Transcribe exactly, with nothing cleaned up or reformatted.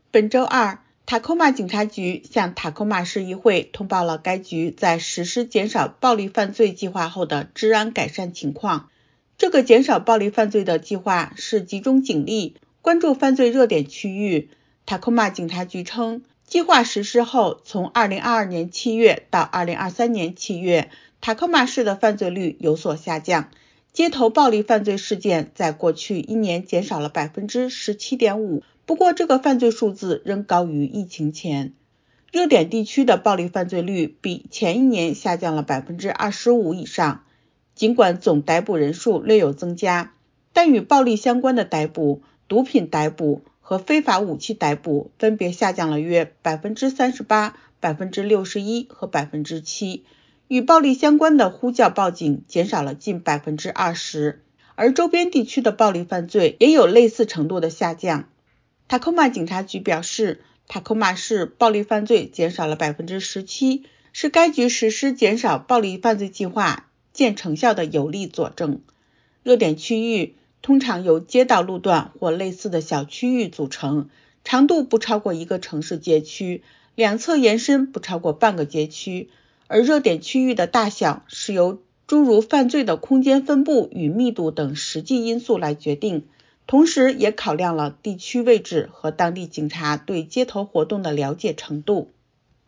本周二，塔科马警察局向塔科马市议会通报了该局在实施减少暴力犯罪计划后的治安改善情况。这个减少暴力犯罪的计划是集中警力，关注犯罪热点区域。塔科马警察局称，计划实施后，从二零二二年七月到二零二三年七月，塔科马市的犯罪率有所下降，街头暴力犯罪事件在过去一年减少了 百分之十七点五， 不过这个犯罪数字仍高于疫情前。热点地区的暴力犯罪率比前一年下降了 百分之二十五 以上。尽管总逮捕人数略有增加，但与暴力相关的逮捕、毒品逮捕和非法武器逮捕分别下降了约 百分之三十八、百分之六十一 和 百分之七， 与暴力相关的呼叫报警减少了近 百分之二十， 而周边地区的暴力犯罪也有类似程度的下降。塔科马警察局表示，塔科马市暴力犯罪减少了 百分之十七， 是该局实施减少暴力犯罪计划见成效的有力佐证。热点区域通常由街道路段或类似的小区域组成，长度不超过一个城市街区，两侧延伸不超过半个街区，而热点区域的大小是由诸如犯罪的空间分布与密度等实际因素来决定，同时也考量了地区位置和当地警察对街头活动的了解程度。